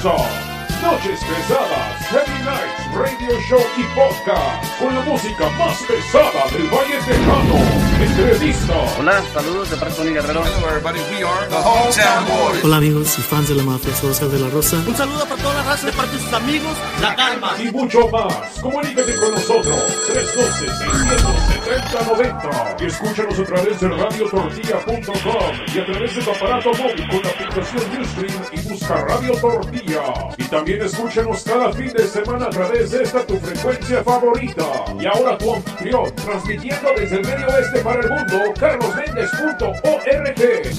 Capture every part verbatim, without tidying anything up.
comienza Noches Pesadas, Heavy Nights, Radio Show y Podcast, con la música más pesada del Valle Tejano. Entrevista. Hola, saludos de parte de Tony Guerrero. Hello everybody, we are the Hometown Boys. Hola amigos y fans de la mafia, soy Oscar de la Rosa. Un saludo para toda la raza de parte de sus amigos, La Calma. Y mucho más. Comunícate con nosotros, tres uno dos, seis siete cero, nueve cero. Y escúchanos a través de radio tortilla punto com y a través de tu aparato móvil con la aplicación Ustream y busca Radio Tortilla. Y también escúchanos cada fin de semana a través de esta tu frecuencia favorita. Y ahora tu anfitrión, transmitiendo desde el medio oeste para el mundo, carlos méndez punto org.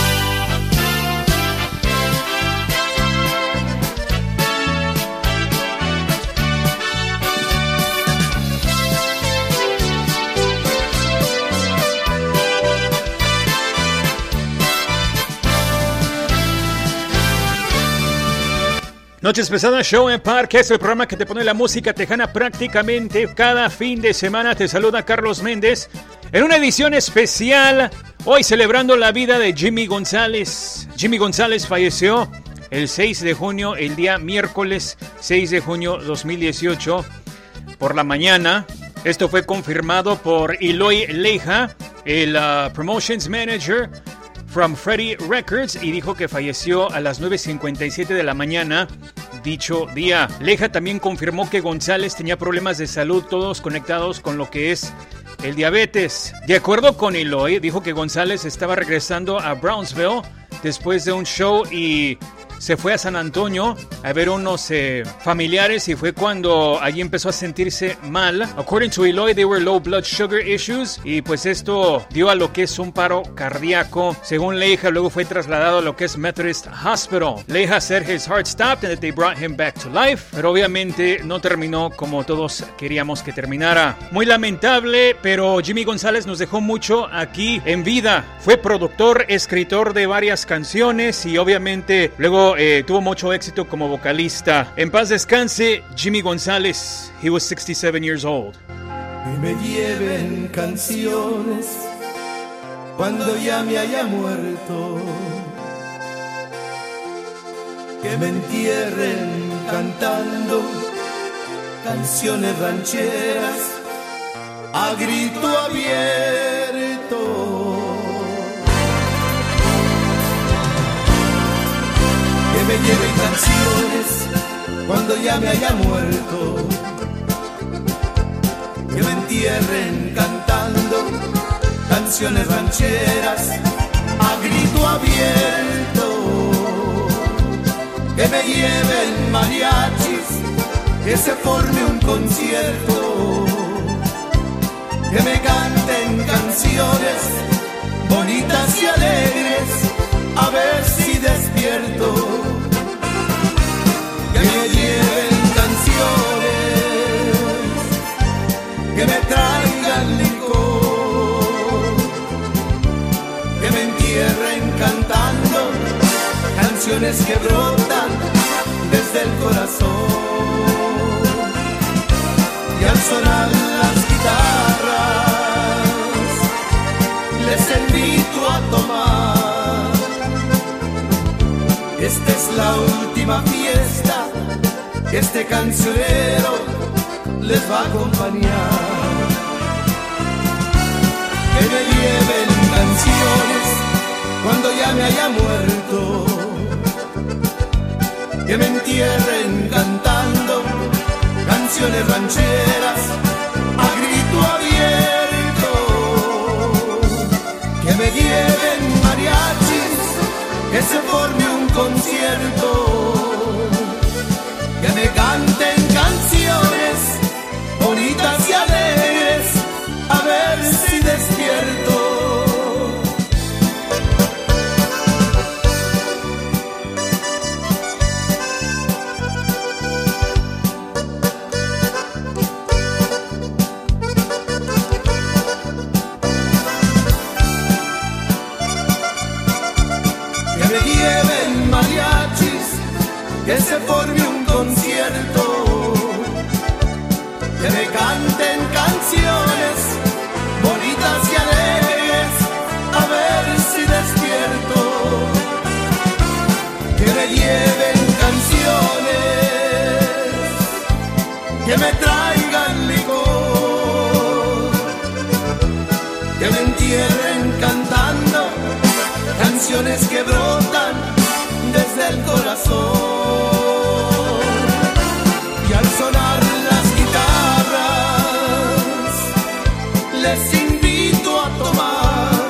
Noches Pesadas Show en Parque es el programa que te pone la música tejana prácticamente cada fin de semana. Te saluda Carlos Méndez en una edición especial, hoy celebrando la vida de Jimmy González. Jimmy González falleció el seis de junio, el día miércoles seis de junio dos mil dieciocho, por la mañana. Esto fue confirmado por Eloy Leija, el uh, Promotions Manager from Freddie Records, y dijo que falleció a las nueve cincuenta y siete de la mañana dicho día. Leija también confirmó que González tenía problemas de salud, todos conectados con lo que es el diabetes. De acuerdo con Eloy, dijo que González estaba regresando a Brownsville después de un show y se fue a San Antonio a ver unos eh, familiares, y fue cuando allí empezó a sentirse mal. According to Eloy, they were low blood sugar issues, y pues esto dio a lo que es un paro cardíaco. Según Leija, luego fue trasladado a lo que es Methodist Hospital. Leija said his heart stopped and that they brought him back to life, pero obviamente no terminó como todos queríamos que terminara. Muy lamentable, pero Jimmy González nos dejó mucho aquí en vida. Fue productor, escritor de varias canciones y obviamente luego Eh, tuvo mucho éxito como vocalista. En paz descanse Jimmy González. He was sixty-seven years old. Que me lleven canciones cuando ya me haya muerto, que me entierren cantando canciones rancheras a grito abierto. Que me lleven canciones cuando ya me haya muerto, que me entierren cantando canciones rancheras a grito abierto, que me lleven mariachis, que se forme un concierto, que me canten canciones bonitas y alegres, a ver si despierto. Que me lleven canciones, que me traigan licor, que me entierren cantando canciones que brotan desde el corazón. Y al sonar las guitarras les invito a tomar. Esta es la última fiesta que este cancionero les va a acompañar. Que me lleven canciones cuando ya me haya muerto, que me entierren cantando canciones rancheras a grito abierto, que me lleven mariachis, que se forme un concierto, que me canten canciones bonitas y alegres, a ver si despierto. Que me lleven mariachis, que se forme un concierto, que me canten canciones bonitas y alegres, a ver si despierto. Que me lleven canciones corazón. Y al sonar las guitarras les invito a tomar.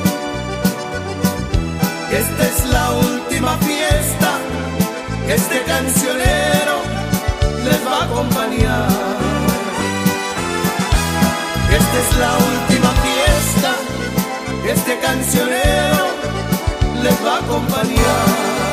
Esta es la última fiesta que este cancionero les va a acompañar. Esta es la última fiesta que este cancionero les va a acompañar.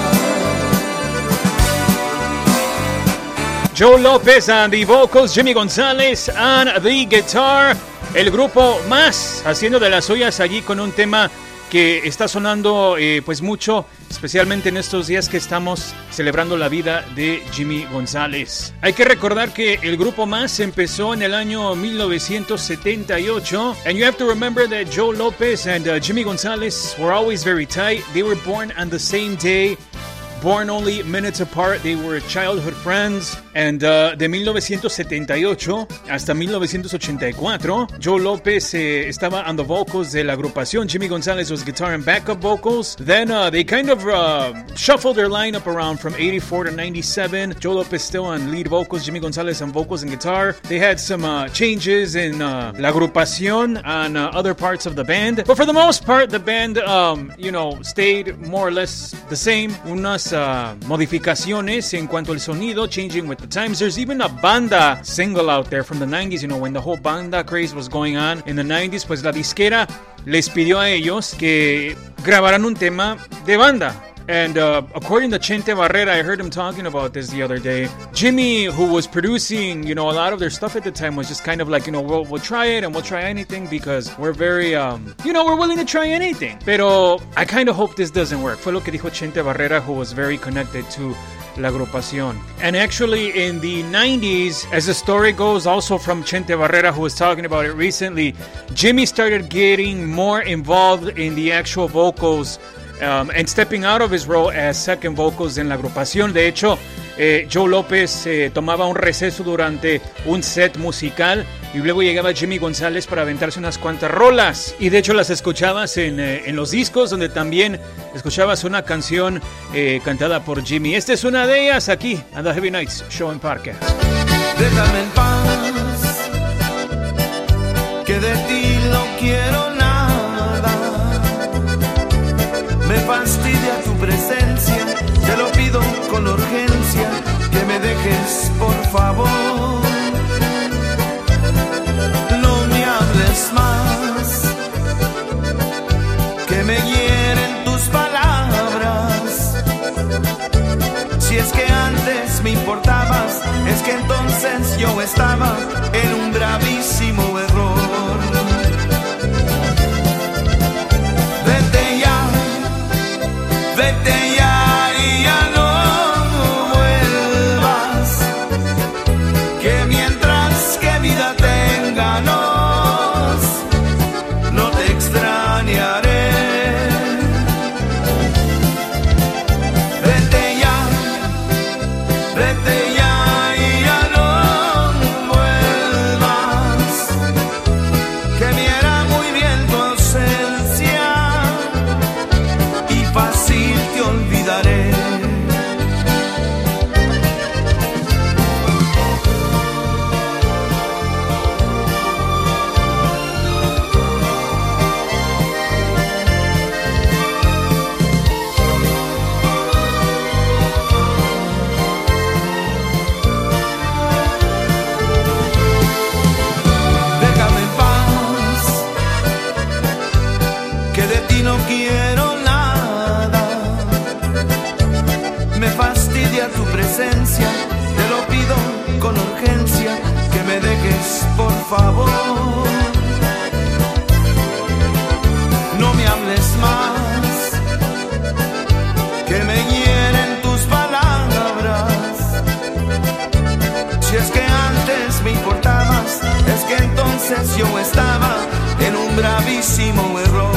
Joe Lopez on the vocals, Jimmy González on the guitar. El grupo Más haciendo de las suyas allí con un tema que está sonando eh, pues mucho, especialmente en estos días que estamos celebrando la vida de Jimmy González. Hay que recordar que el grupo Más empezó en el año mil novecientos setenta y ocho, and you have to remember that Joe Lopez and uh, Jimmy González were always very tight. They were born on the same day, born only minutes apart. They were childhood friends. And uh, de mil novecientos setenta y ocho hasta mil novecientos ochenta y cuatro, Joe Lopez eh, estaba on the vocals de la agrupación. Jimmy González was guitar and backup vocals. Then uh, they kind of uh, shuffled their lineup around from eighty-four to ninety-seven. Joe Lopez still on lead vocals, Jimmy González on vocals and guitar. They had some uh, changes in uh, la agrupación on uh, other parts of the band. But for the most part, the band, um, you know, stayed more or less the same. Unas uh, modificaciones en cuanto al sonido, changing with the times. There's even a banda single out there from the nineties, you know, when the whole banda craze was going on in the nineties, pues la disquera les pidió a ellos que grabaran un tema de banda. And uh, according to Chente Barrera, I heard him talking about this the other day. Jimmy, who was producing, you know, a lot of their stuff at the time, was just kind of like, you know, we'll, we'll try it and we'll try anything because we're very, um, you know, we're willing to try anything. Pero I kind of hope this doesn't work. Fue lo que dijo Chente Barrera, who was very connected to la agrupación. And actually in the nineties, as the story goes, also from Chente Barrera, who was talking about it recently, Jimmy started getting more involved in the actual vocals um, and stepping out of his role as second vocals en la agrupación. De hecho, eh, Joe Lopez eh, tomaba un receso durante un set musical y luego llegaba Jimmy González para aventarse unas cuantas rolas. Y de hecho las escuchabas en, eh, en los discos, donde también escuchabas una canción eh, cantada por Jimmy. Esta es una de ellas aquí en The Heavy Nights Show en Parque. Déjame en paz, que de ti no quiero nada. Me fastidia tu presencia, te lo pido con urgencia, que me dejes por favor. No me hables más, que me hieren tus palabras. Si es que antes me importabas, es que entonces yo estaba en un gravísimo error. Vete ya, vete ya y ya no vuelvas, que mientras que vida tenganos, no te extrañaré. Vete ya, vete ya y ya no vuelvas, que me hará muy bien tu ausencia y fácil te olvidaré. Déjame en paz, que de ti no quiero nada. Me fastidia tu presencia, te lo pido con urgencia, que me dejes por favor. No me hables más, que me hieren tus palabras. Si es que antes me importabas, es que entonces yo estaba en un gravísimo error.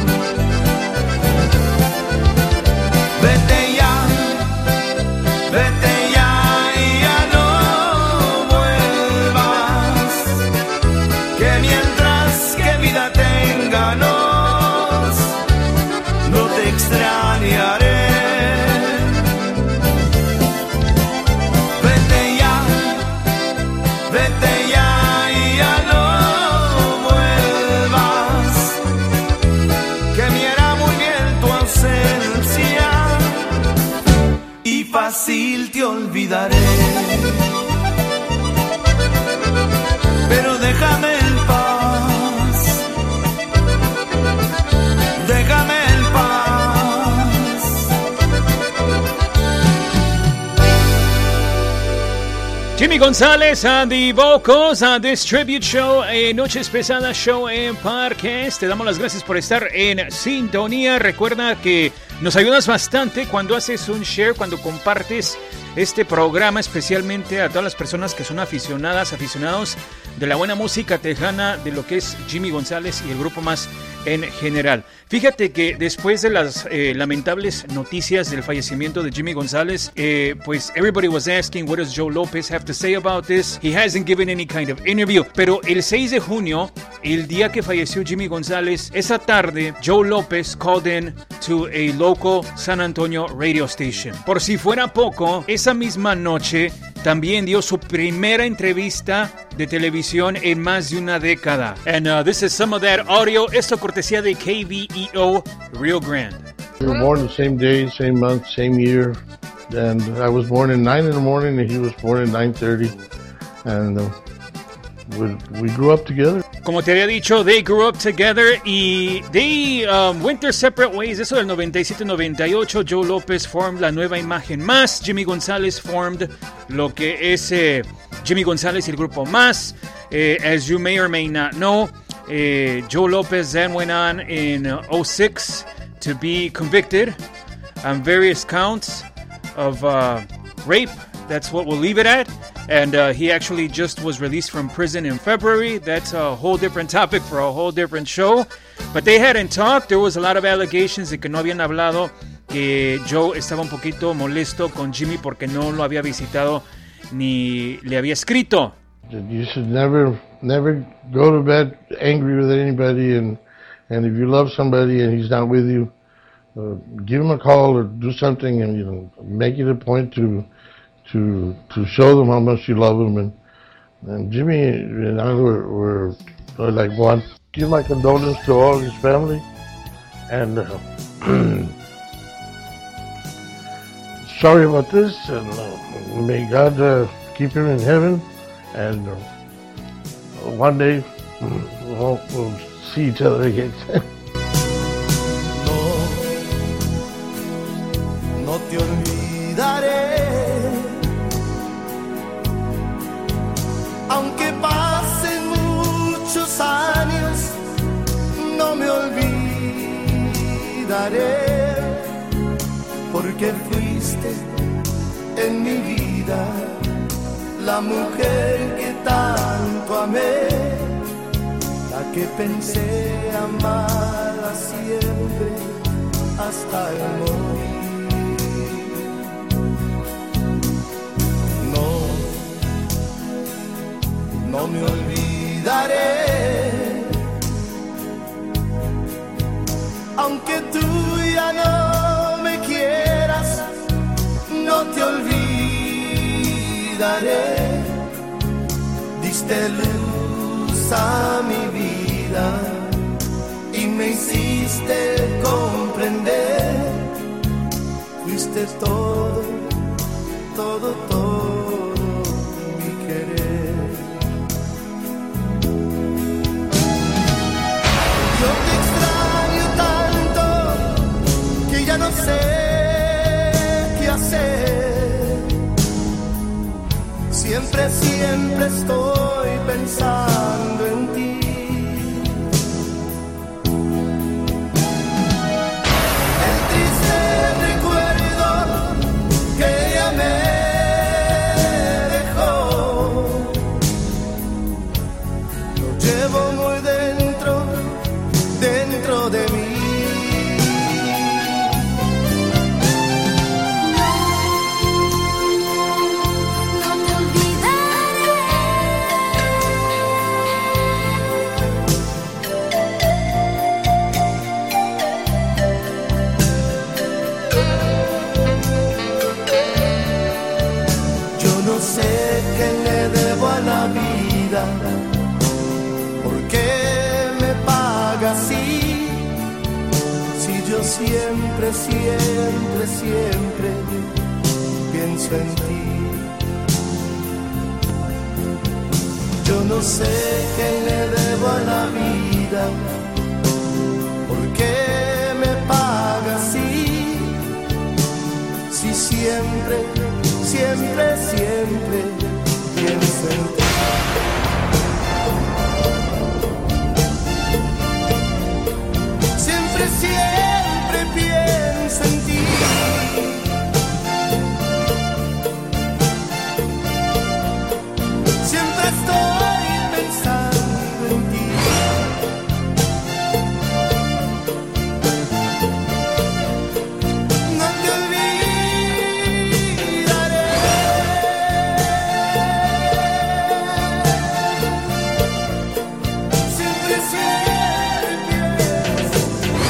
Vete ya, vete ya y ya no vuelvas, que mientras que vida tenganos, no te extrañaré. fácil te olvidaré. Pero déjame en paz, déjame en paz. Jimmy González and the vocals on this tribute show, eh, Noches Pesadas Show en Parques. Te damos las gracias por estar en sintonía. Recuerda que nos ayudas bastante cuando haces un share, cuando compartes este programa, especialmente a todas las personas que son aficionadas, aficionados de la buena música tejana, de lo que es Jimmy González y el grupo Más en general. Fíjate que después de las eh, lamentables noticias del fallecimiento de Jimmy González, eh, pues everybody was asking, what does Joe Lopez have to say about this? He hasn't given any kind of interview. Pero el seis de junio, el día que falleció Jimmy González, esa tarde, Joe Lopez called in to a local San Antonio radio station. Por si fuera poco, esa misma noche también dio su primera entrevista de televisión en más de una década. And uh, this is some of that audio. Esto cortesía de K V E O Rio Grande. We were born the same day, same month, same year. And I was born at nine in the morning and he was born at nine thirty. And uh, we, we grew up together. Como te había dicho, they grew up together y they um, went their separate ways. Eso del noventa y siete noventa y ocho, Joe Lopez formed la nueva imagen Más. Jimmy González formed lo que es eh, Jimmy González y el grupo Más. Eh, as you may or may not know, eh, Joe Lopez then went on in uh, oh six to be convicted on various counts of uh, rape. That's what we'll leave it at. And uh, he actually just was released from prison in February. That's a whole different topic for a whole different show. But they hadn't talked. There was a lot of allegations de que no habían hablado, que Joe estaba un poquito molesto con Jimmy porque no lo había visitado ni le había escrito. You should never, never go to bed angry with anybody. And, and if you love somebody and he's not with you, uh, give him a call or do something and, you know, make it a point to... to to show them how much you love them. And, and Jimmy and I were, were, were like one. Give my condolences to all his family, and uh, sorry about this, and uh, may God uh, keep him in heaven, and uh, one day we'll, we'll see each other again. No, no te olvidaré. Aunque pasen muchos años, no me olvidaré, porque fuiste en mi vida la mujer que tanto amé, la que pensé amarla siempre hasta el morir. No me olvidaré, aunque tú ya no me quieras, no te olvidaré. Diste luz a mi vida y me hiciste comprender. Fuiste todo, todo, todo mi querer. Yo te extraño tanto que ya no sé qué hacer. Siempre, siempre estoy pensando en ti. El triste recuerdo que ella me dejó, lo llevo muy dentro, dentro de mí. No te olvidaré. Yo no sé qué le debo a la vida, por qué me paga así, si yo siempre, siempre, siempre pienso en ti. Yo no sé qué le debo a la vida, ¿por qué me paga así? Si siempre, siempre, siempre pienso en ti. Siempre, siempre pienso en ti. Siempre estoy pensando en ti. No te olvidaré. Siempre, siempre pienso en ti.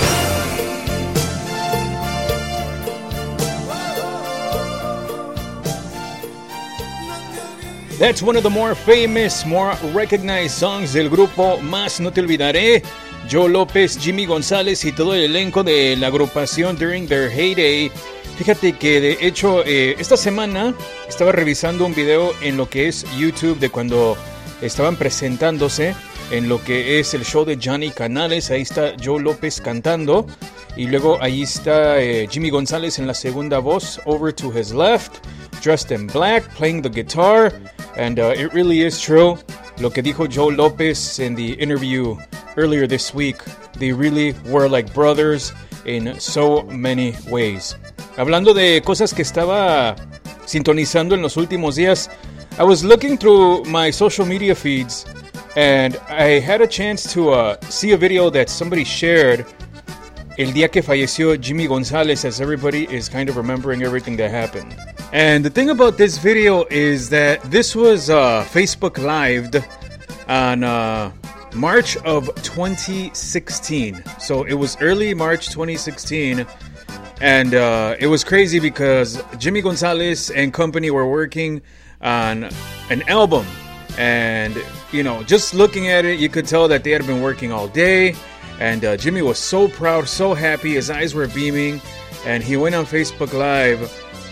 That's one of the more famous, more recognized songs del grupo Más No Te Olvidaré. Joe López, Jimmy González y todo el elenco de la agrupación during their heyday. Fíjate que de hecho eh, esta semana estaba revisando un video en lo que es YouTube de cuando estaban presentándose en lo que es el show de Johnny Canales. Ahí está Joe López cantando y luego ahí está eh, Jimmy González en la segunda voz, over to his left, dressed in black, playing the guitar. And uh, it really is true lo que dijo Joe López in the interview earlier this week. They really were like brothers in so many ways. Hablando de cosas que estaba sintonizando en los últimos días, I was looking through my social media feeds and I had a chance to uh, see a video that somebody shared el día que falleció Jimmy González, as everybody is kind of remembering everything that happened. And the thing about this video is that this was uh, Facebook Lived on uh, March of twenty sixteen. So it was early March twenty sixteen. And uh, it was crazy because Jimmy González and company were working on an album. And, you know, just looking at it, you could tell that they had been working all day. And uh, Jimmy was so proud, so happy. His eyes were beaming. And he went on Facebook Live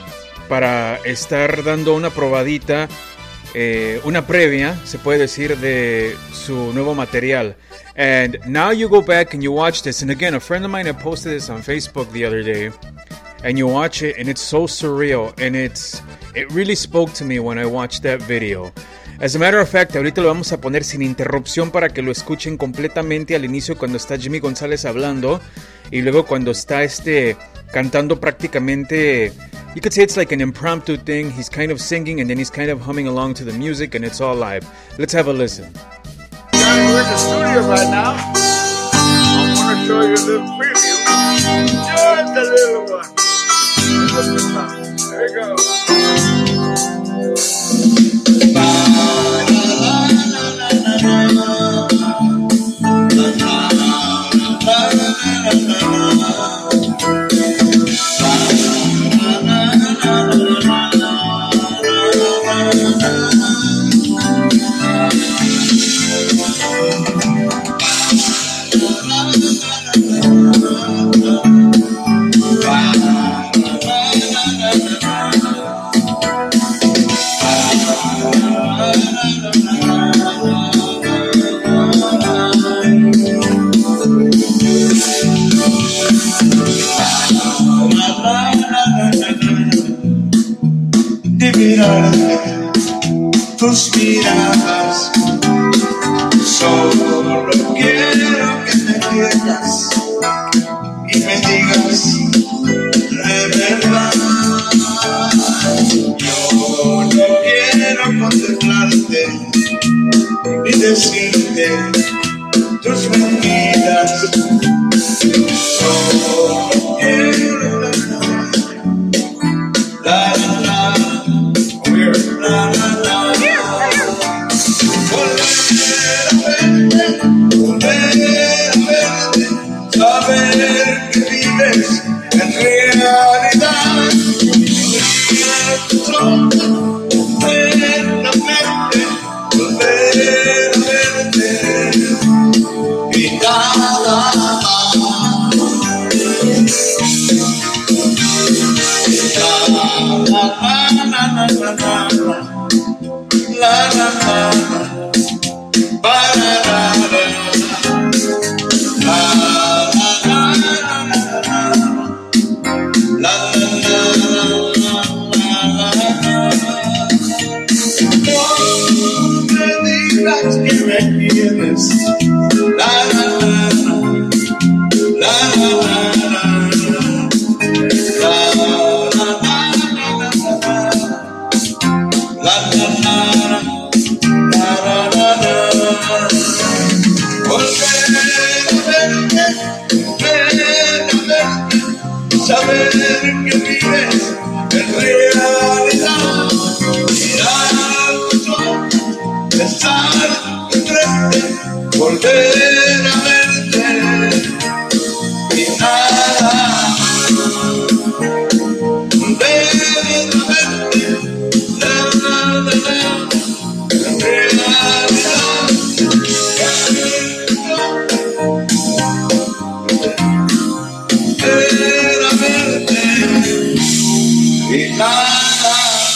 para estar dando una probadita, eh, una previa, se puede decir, de su nuevo material. And now you go back and you watch this. And again, a friend of mine had posted this on Facebook the other day. And you watch it and it's so surreal. And it's it really spoke to me when I watched that video. As a matter of fact, ahorita lo vamos a poner sin interrupción para que lo escuchen completamente al inicio cuando está Jimmy González hablando. Y luego cuando está este cantando prácticamente... You could say it's like an impromptu thing. He's kind of singing and then he's kind of humming along to the music and it's all live. Let's have a listen. We're in the studio right now. I want to show you a little preview. Just a little one. Look at that. There you go. Tus miradas, solo quiero que me entiendas y me digas de verdad. Yo no quiero contemplarte ni decirte tus mentiras, solo quiero la la la la la la. Saber que vives en realidad, eternamente volver a verte y nada más, nada más. Saber que vives en realidad, mirar al sol, estar enfrente, volver a verte y nada, volver a verte, nada, nada, en realidad, y nada.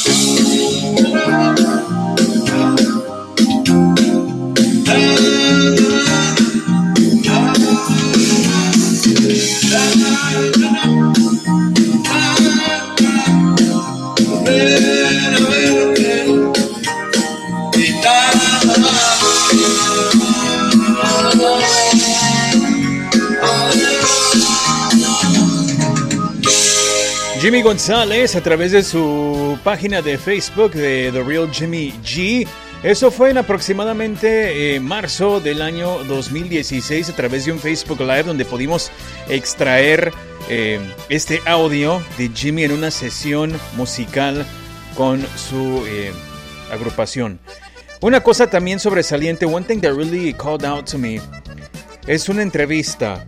Jimmy González a través de su página de Facebook de The Real Jimmy G. Eso fue en aproximadamente eh, marzo del año dos mil dieciséis a través de un Facebook Live donde pudimos extraer eh, este audio de Jimmy en una sesión musical con su eh, agrupación. Una cosa también sobresaliente, one thing that really called out to me, es una entrevista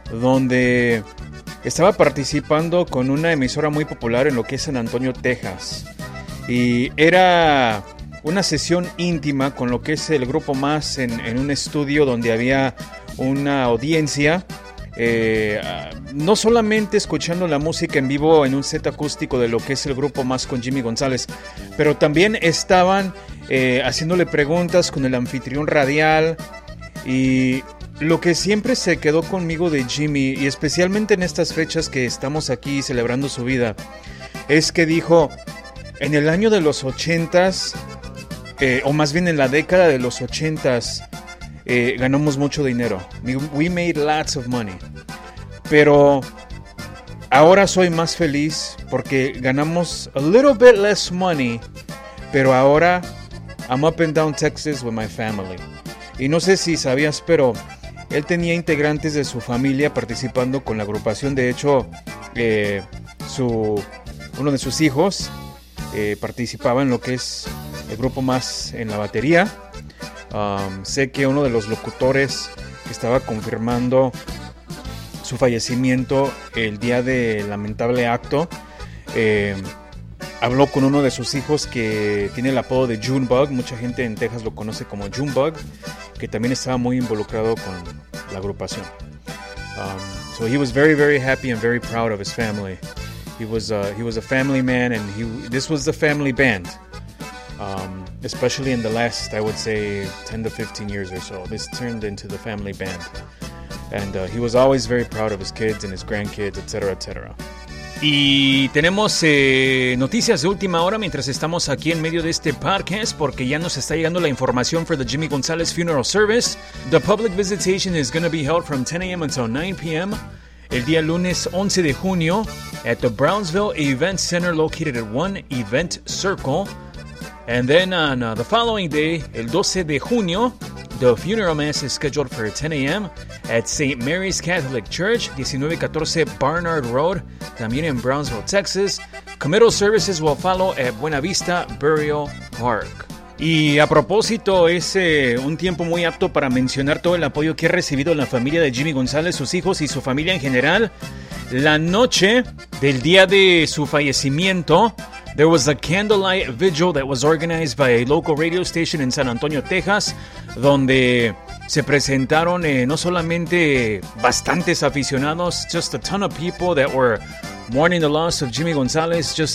donde estaba participando con una emisora muy popular en lo que es San Antonio, Texas. Y era una sesión íntima con lo que es el Grupo Más en, en un estudio donde había una audiencia. Eh, no solamente escuchando la música en vivo en un set acústico de lo que es el Grupo Más con Jimmy González, pero también estaban eh, haciéndole preguntas con el anfitrión radial. Y lo que siempre se quedó conmigo de Jimmy, y especialmente en estas fechas que estamos aquí celebrando su vida, es que dijo, en el año de los ochentas, eh, o más bien en la década de los ochentas, eh, ganamos mucho dinero. We made lots of money. Pero ahora soy más feliz porque ganamos a little bit less money, pero ahora I'm up and down Texas with my family. Y no sé si sabías, pero él tenía integrantes de su familia participando con la agrupación. De hecho, eh, su, uno de sus hijos eh, participaba en lo que es el Grupo Más en la batería. Um, sé que uno de los locutores que estaba confirmando su fallecimiento el día del lamentable acto, eh, habló con uno de sus hijos que tiene el apodo de Junebug. Mucha gente en Texas lo conoce como Junebug, que también estaba muy involucrado con la agrupación. Um, so he was very, very happy and very proud of his family. He was uh, he was a family man, and he this was the family band. Um, especially in the last, I would say, ten to fifteen years or so, this turned into the family band. And uh, he was always very proud of his kids and his grandkids, et cetera, et cetera. Y tenemos eh, noticias de última hora mientras estamos aquí en medio de este podcast, porque ya nos está llegando la información for the Jimmy González Funeral Service. The public visitation is going to be held from ten a.m. until nine p.m. el día lunes once de junio at the Brownsville Event Center located at one Event Circle. And then on uh, the following day, el doce de junio, the funeral mass is scheduled for ten a.m. at Saint Mary's Catholic Church, nineteen fourteen Barnard Road, también en Brownsville, Texas. Committal services will follow at Buena Vista Burial Park. Y a propósito, es eh, un tiempo muy apto para mencionar todo el apoyo que ha recibido la familia de Jimmy González, sus hijos y su familia en general. La noche del día de su fallecimiento, there was a candlelight vigil that was organized by a local radio station in San Antonio, Texas, donde se presentaron eh, no solamente bastantes aficionados, just a ton of people that were mourning the loss of Jimmy González, just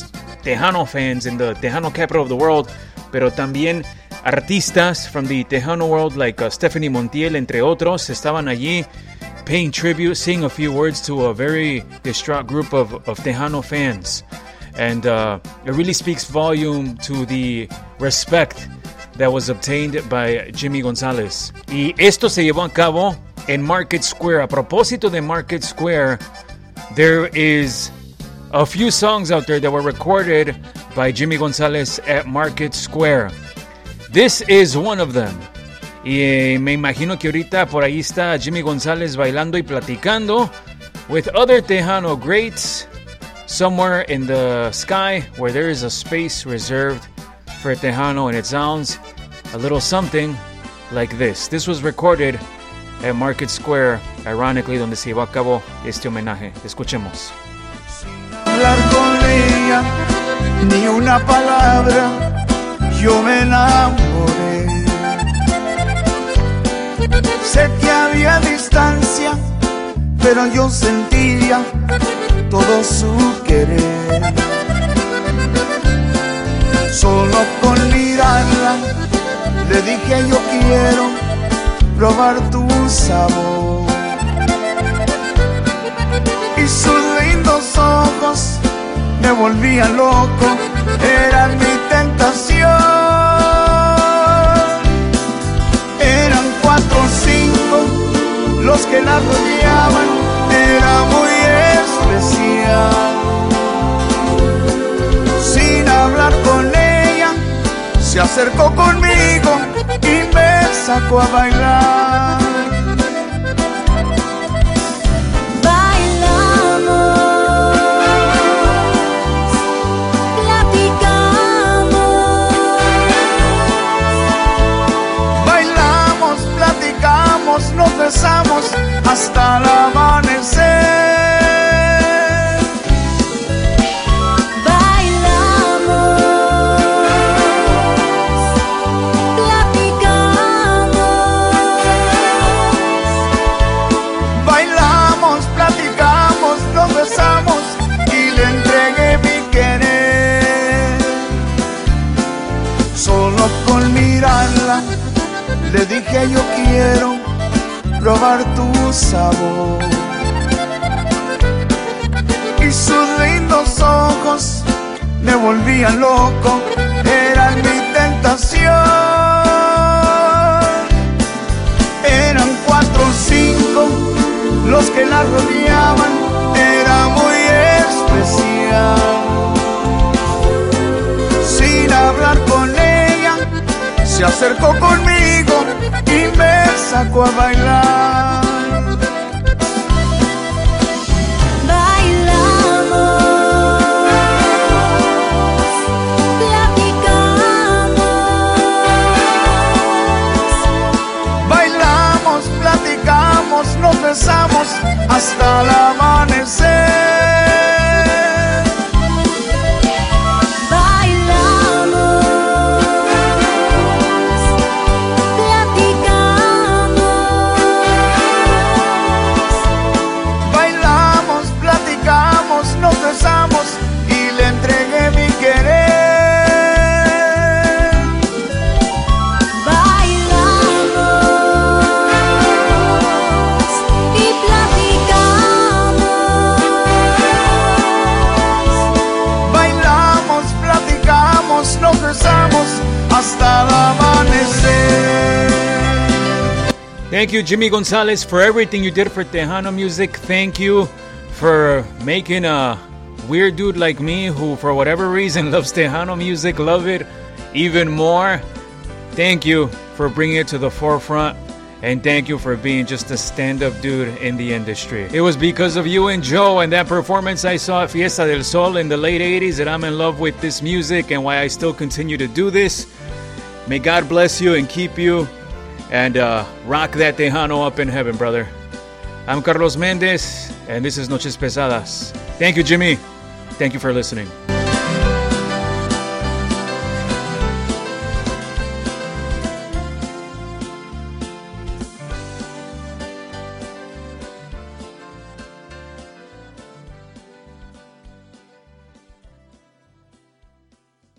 Tejano fans in the Tejano capital of the world, pero también artistas from the Tejano world like uh, Stephanie Montiel, entre otros, estaban allí paying tribute, saying a few words to a very distraught group of, of Tejano fans. And uh, it really speaks volume to the respect that was obtained by Jimmy Gonzalez. Y esto se llevó a cabo en Market Square. A propósito de Market Square, there is a few songs out there that were recorded by Jimmy Gonzalez at Market Square. This is one of them. Y eh, me imagino que ahorita por ahí está Jimmy Gonzalez bailando y platicando with other Tejano greats somewhere in the sky where there is a space reserved for Tejano, and it sounds a little something like this. This was recorded at Market Square, ironically, donde se llevó a cabo este homenaje. Escuchemos. Sin hablar con ella, ni una palabra, yo me enamoré. Sé que había distancia, pero yo sentía todo su querer. Solo con mirarla le dije yo quiero probar tu sabor. Y sus lindos ojos me volvían loco, eran mi tentación. Eran cuatro o cinco los que la rodeaban, era muy especial. Sin hablar con ella, se acercó conmigo y me sacó a bailar. Nos besamos hasta el amanecer. Bailamos, platicamos. Bailamos, platicamos, nos besamos y le entregué mi querer. Solo con mirarla le dije yo quiero probar tu sabor. Y sus lindos ojos me volvían loco, eran mi tentación. Eran cuatro o cinco los que la rodeaban, era muy especial. Sin hablar con ella, se acercó conmigo y me sacó a bailar. Bailamos, platicamos. Bailamos, platicamos, nos besamos hasta el amanecer. Y le entregué mi querer. Bailamos y platicamos. Bailamos, platicamos, nos besamos hasta el amanecer. Thank you, Jimmy Gonzalez, for everything you did for Tejano music. Thank you for making a weird dude like me who for whatever reason loves Tejano music love it even more. Thank you for bringing it to the forefront, and thank you for being just a stand-up dude in the industry. It was because of you and Joe and that performance I saw at Fiesta del Sol in the late eighties that I'm in love with this music and why I still continue to do this. May God bless you and keep you, and uh, rock that Tejano up in heaven, brother. I'm Carlos Mendez, and this is Noches Pesadas. Thank you, Jimmy. Thank you for listening.